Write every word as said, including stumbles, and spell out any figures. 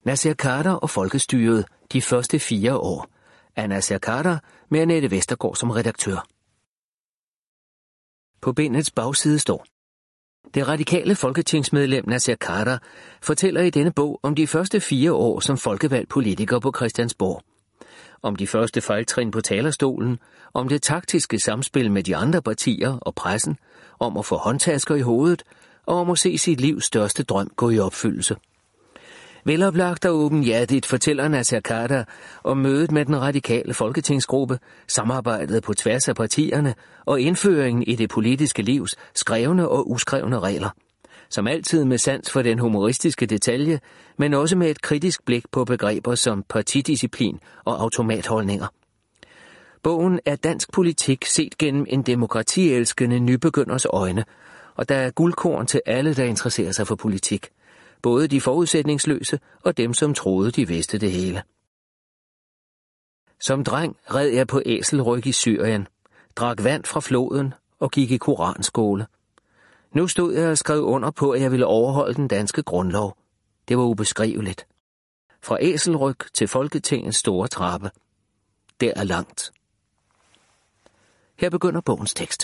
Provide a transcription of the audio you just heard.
Naser Khader og folkestyret de første fire år af Naser Khader med Annette Vestergaard som redaktør. På bindets bagside står: Det radikale folketingsmedlem Naser Khader fortæller i denne bog om de første fire år som folkevalgt politiker på Christiansborg. Om de første fejltrin på talerstolen, om det taktiske samspil med de andre partier og pressen, om at få håndtasker i hovedet og om at se sit livs største drøm gå i opfyldelse. Veloplagt og åbenhjertigt fortæller Naser Khader om mødet med den radikale folketingsgruppe, samarbejdet på tværs af partierne og indføringen i det politiske livs skrevne og uskrevne regler. Som altid med sans for den humoristiske detalje, men også med et kritisk blik på begreber som partidisciplin og automatholdninger. Bogen er dansk politik set gennem en demokratielskende nybegynders øjne, og der er guldkorn til alle, der interesserer sig for politik. Både de forudsætningsløse og dem, som troede, de vidste det hele. Som dreng red jeg på æselryg i Syrien, drak vand fra floden og gik i koranskole. Nu stod jeg og skrev under på, at jeg ville overholde den danske grundlov. Det var ubeskriveligt. Fra æselryg til Folketingets store trappe. Der er langt. Her begynder bogens tekst.